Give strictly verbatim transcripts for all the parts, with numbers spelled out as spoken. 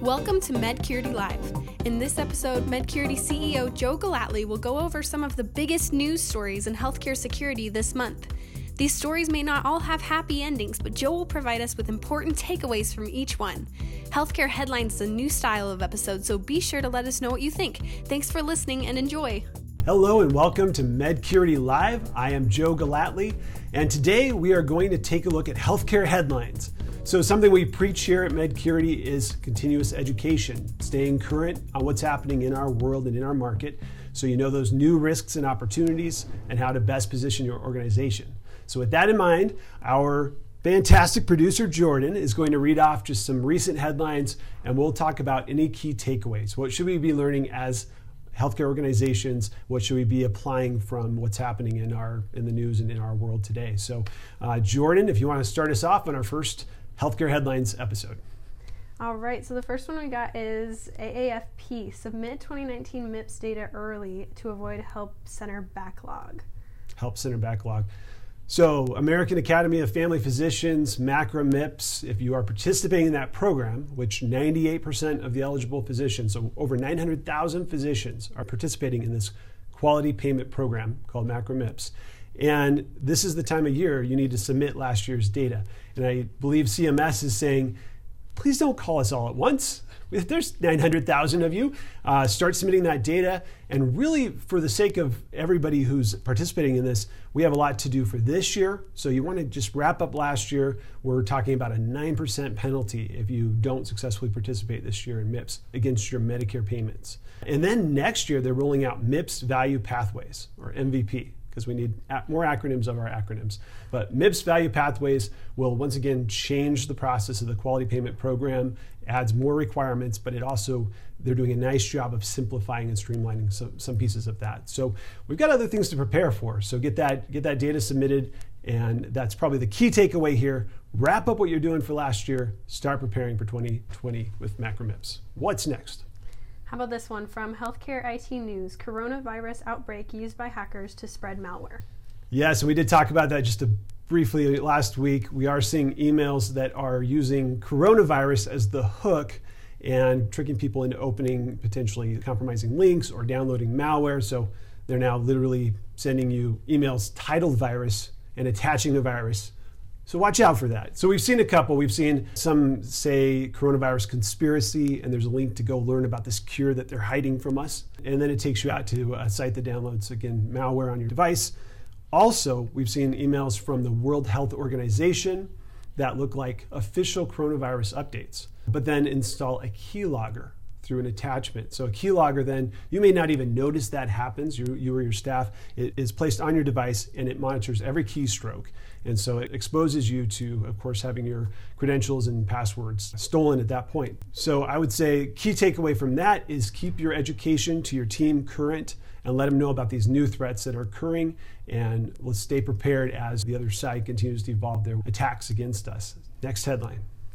Welcome to MedCurity Live. In this episode, MedCurity C E O Joe Golatly will go over some of the biggest news stories in healthcare security this month. These stories may not all have happy endings, but Joe will provide us with important takeaways from each one. Healthcare Headlines is a new style of episode, so be sure to let us know what you think. Thanks for listening and enjoy. Hello and welcome to MedCurity Live. I am Joe Golatly, and today we are going to take a look at healthcare headlines. So something we preach here at MedCurity is continuous education, staying current on what's happening in our world and in our market, so you know those new risks and opportunities and how to best position your organization. So with that in mind, our fantastic producer Jordan is going to read off just some recent headlines, and we'll talk about any key takeaways. What should we be learning as healthcare organizations? What should we be applying from what's happening in our in the news and in our world today? So uh, Jordan, if you want to start us off on our first healthcare headlines episode. All right, so the first one we got is A A F P, submit twenty nineteen M I P S data early to avoid help center backlog. Help center backlog. So American Academy of Family Physicians, MACRA M I P S, if you are participating in that program, which ninety-eight percent of the eligible physicians, so over nine hundred thousand physicians are participating in this quality payment program called MACRA M I P S. And this is the time of year you need to submit last year's data. And I believe C M S is saying, please don't call us all at once. If there's nine hundred thousand of you, uh, start submitting that data. And really, for the sake of everybody who's participating in this, we have a lot to do for this year. So you want to just wrap up last year. We're talking about a nine percent penalty if you don't successfully participate this year in M I P S against your Medicare payments. And then next year, they're rolling out M I P S Value Pathways, or M V P, because we need more acronyms of our acronyms. But M I P S Value Pathways will once again change the process of the quality payment program, adds more requirements, but it also, they're doing a nice job of simplifying and streamlining some, some pieces of that. So we've got other things to prepare for. So get that, get that data submitted, and that's probably the key takeaway here. Wrap up what you're doing for last year, start preparing for twenty twenty with MACRA M I P S. What's next? How about this one from Healthcare I T News, coronavirus outbreak used by hackers to spread malware. Yes, and we did talk about that just a briefly last week. We are seeing emails that are using coronavirus as the hook and tricking people into opening potentially compromising links or downloading malware. So they're now literally sending you emails titled virus and attaching a virus. So watch out for that. So we've seen a couple. We've seen some say coronavirus conspiracy, and there's a link to go learn about this cure that they're hiding from us. And then it takes you out to a site that downloads, again, malware on your device. Also, we've seen emails from the World Health Organization that look like official coronavirus updates, but then install a keylogger through an attachment. So a keylogger, then you may not even notice that happens. You, you or your staff, it is placed on your device and it monitors every keystroke. And so it exposes you to, of course, having your credentials and passwords stolen at that point. So I would say key takeaway from that is keep your education to your team current and let them know about these new threats that are occurring. And let's stay prepared as the other side continues to evolve their attacks against us. Next headline.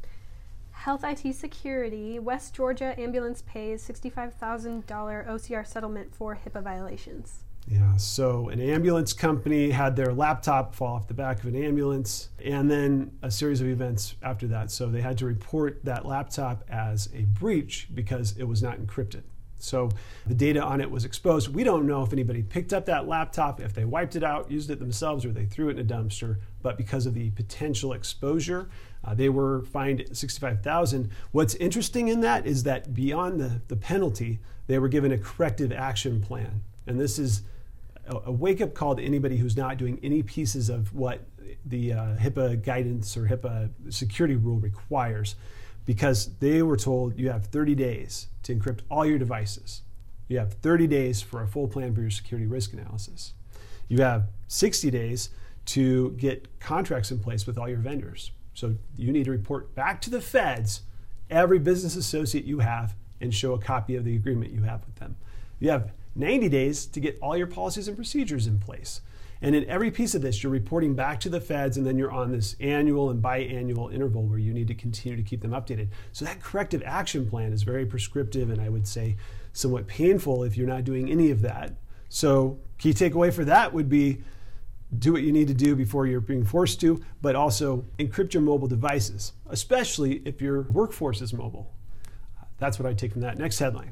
Health I T Security, West Georgia ambulance pays sixty-five thousand dollars O C R settlement for HIPAA violations. Yeah, so an ambulance company had their laptop fall off the back of an ambulance, and then a series of events after that. So they had to report that laptop as a breach because it was not encrypted. So the data on it was exposed. We don't know if anybody picked up that laptop, if they wiped it out, used it themselves, or they threw it in a dumpster. But because of the potential exposure, uh, they were fined sixty-five thousand dollars. What's interesting in that is that beyond the, the penalty, they were given a corrective action plan. And this is a, a wake-up call to anybody who's not doing any pieces of what the uh, HIPAA guidance or HIPAA security rule requires, because they were told you have thirty days to encrypt all your devices. You have thirty days for a full plan for your security risk analysis. You have sixty days to get contracts in place with all your vendors. So you need to report back to the feds every business associate you have and show a copy of the agreement you have with them. You have ninety days to get all your policies and procedures in place. And in every piece of this, you're reporting back to the feds, and then you're on this annual and biannual interval where you need to continue to keep them updated. So that corrective action plan is very prescriptive, and I would say somewhat painful if you're not doing any of that. So key takeaway for that would be do what you need to do before you're being forced to, but also encrypt your mobile devices, especially if your workforce is mobile. that's what I take from that. Next headline.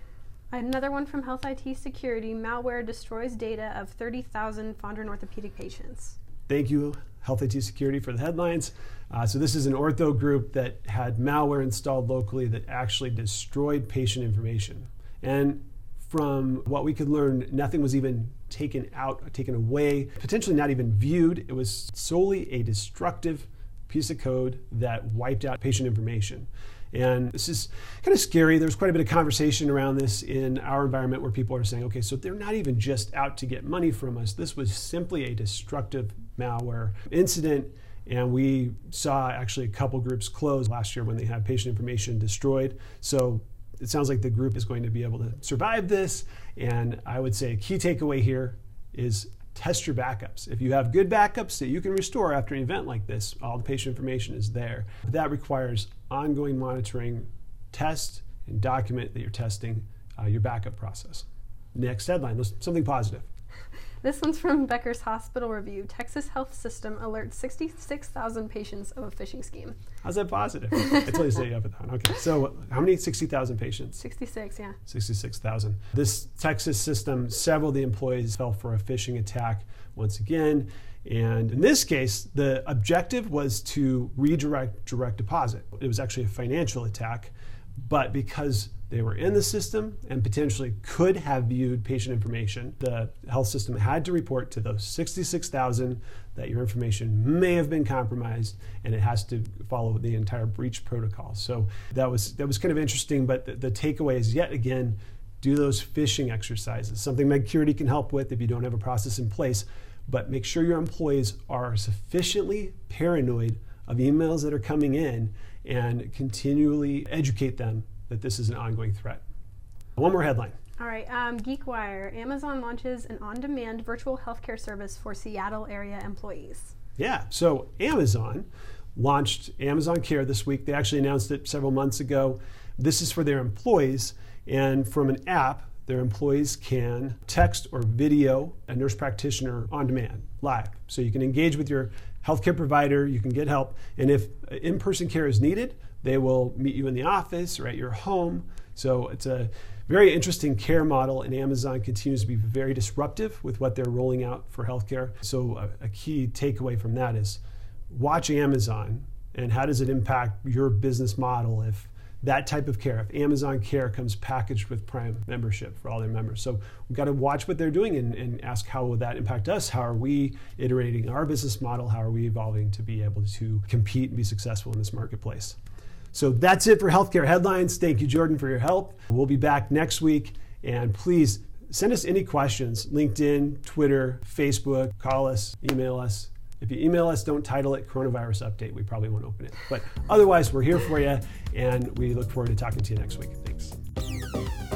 Another one from Health I T Security, malware destroys data of thirty thousand Fondren orthopedic patients. Thank you, Health I T Security, for the headlines. Uh, so this is an ortho group that had malware installed locally that actually destroyed patient information. And from what we could learn, nothing was even taken out, taken away, potentially not even viewed. It was solely a destructive piece of code that wiped out patient information. And this is kind of scary. There's quite a bit of conversation around this in our environment where people are saying, okay, so they're not even just out to get money from us. This was simply a destructive malware incident. And we saw actually a couple groups close last year when they had patient information destroyed. So it sounds like the group is going to be able to survive this. And I would say a key takeaway here is test your backups. If you have good backups that you can restore after an event like this, all the patient information is there. But that requires ongoing monitoring, test and document that you're testing uh, your backup process. Next headline, something positive. This one's from Becker's Hospital Review. Texas Health System alerts sixty-six thousand patients of a phishing scheme. How's that positive? Until you say up and down. Okay, so how many? sixty thousand patients? sixty-six, yeah. sixty-six thousand. This Texas system, several of the employees fell for a phishing attack once again. And in this case, the objective was to redirect direct deposit. It was actually a financial attack, but because they were in the system and potentially could have viewed patient information, the health system had to report to those sixty-six thousand that your information may have been compromised, and it has to follow the entire breach protocol. So that was that was kind of interesting, but the, the takeaway is, yet again, do those phishing exercises, something MedCurity can help with if you don't have a process in place, but make sure your employees are sufficiently paranoid of emails that are coming in and continually educate them that this is an ongoing threat. One more headline. All right, um, GeekWire. Amazon launches an on-demand virtual healthcare service for Seattle area employees. Yeah, so Amazon launched Amazon Care this week. They actually announced it several months ago. This is for their employees, and from an app, their employees can text or video a nurse practitioner on demand, live. So you can engage with your healthcare provider, you can get help, and if in-person care is needed, they will meet you in the office or at your home. So it's a very interesting care model, and Amazon continues to be very disruptive with what they're rolling out for healthcare. So a, a key takeaway from that is watch Amazon, and how does it impact your business model if that type of care, if Amazon Care comes packaged with Prime membership for all their members. So we've got to watch what they're doing and, and ask, how will that impact us? How are we iterating our business model? How are we evolving to be able to compete and be successful in this marketplace? So that's it for Healthcare Headlines. Thank you, Jordan, for your help. We'll be back next week. And please send us any questions. LinkedIn, Twitter, Facebook, call us, email us. If you email us, don't title it Coronavirus Update. We probably won't open it. But otherwise, we're here for you, and we look forward to talking to you next week. Thanks.